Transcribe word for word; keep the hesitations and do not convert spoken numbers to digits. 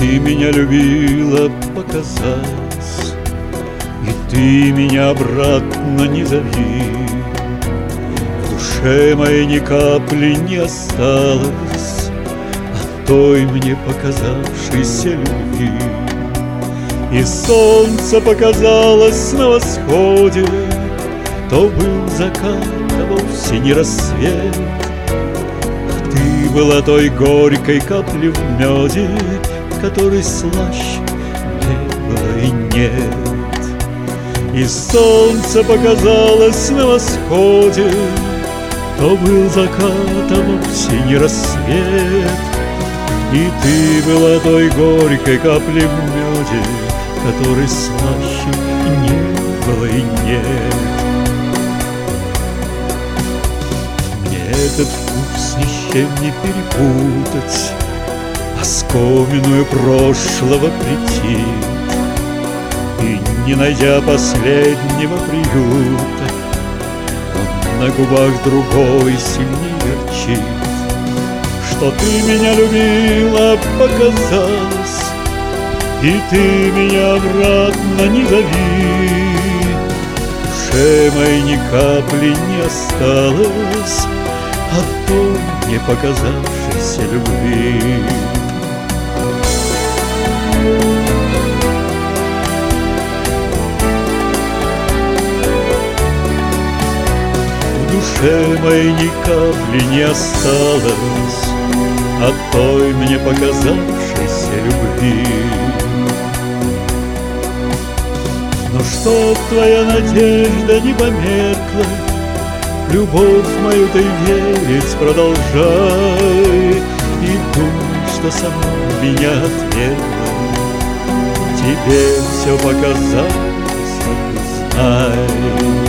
ты меня любила, показалось, и ты меня обратно не зови. В душе моей ни капли не осталось от той мне показавшейся любви. И солнце показалось на восходе, то был закат, а вовсе не рассвет. А ты была той горькой каплей в меде, которой слаще не было и нет. И солнце показалось на восходе, то был закат, а вовсе не рассвет. И ты была той горькой каплей в меде, которой слаще не было и нет. Мне этот вкус ни с чем не перепутать, оскомину прошлого претит. И не найдя последнего приюта, он на губах другой сильнее горчит. Что ты меня любила, показалось, и ты меня обратно не зови. В душе моей ни капли не осталось от той не показавшейся любви. В душе моей ни капли не осталось от той мне показавшейся любви. Но чтоб твоя надежда не померкла, любовь мою ты верить продолжай. И думай, что сама меня отвергла, тебе все показалось, знай.